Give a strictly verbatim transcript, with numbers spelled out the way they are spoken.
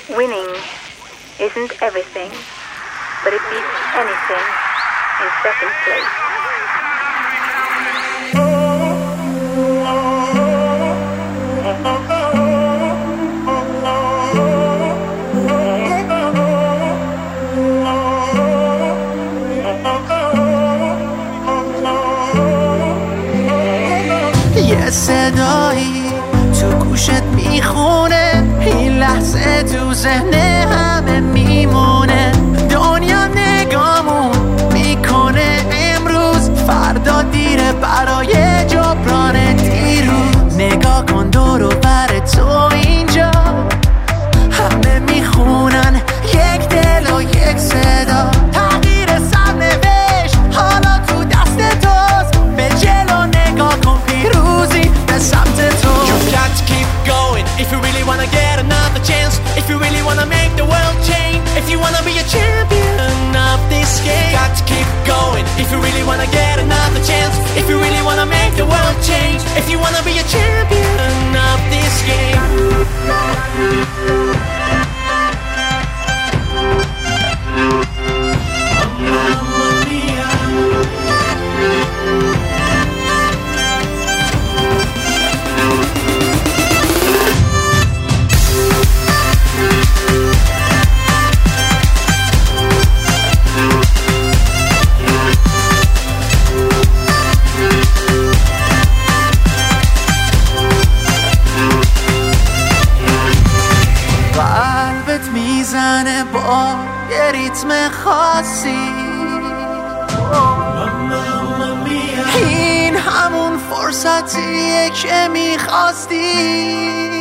Winning isn't everything, but it beats anything in second place. یه صدایی تو گوشت میخونه، این لحظه تو ذهن همه میمونه. دنیا نگامون میکنه امروز، فردا دیره برای جبران دیروز. نگاه کن دور و بر تو اینجا، همه میخونن یک دل و یک صدا. تغییر سرنوشت حالا تو دست توست، به جلو نگاه کن پیروزی به سمت تو. You've got to keep going if you really wanna get another chance, if you really wanna make the world change, if you wanna be a champion of this game. Got to keep going if you really wanna get another chance, if you really wanna make the world change, if you wanna be a champion of this game. قلبت میزنه با یه ریتم خاصی، این همون فرصتیه که میخواستی.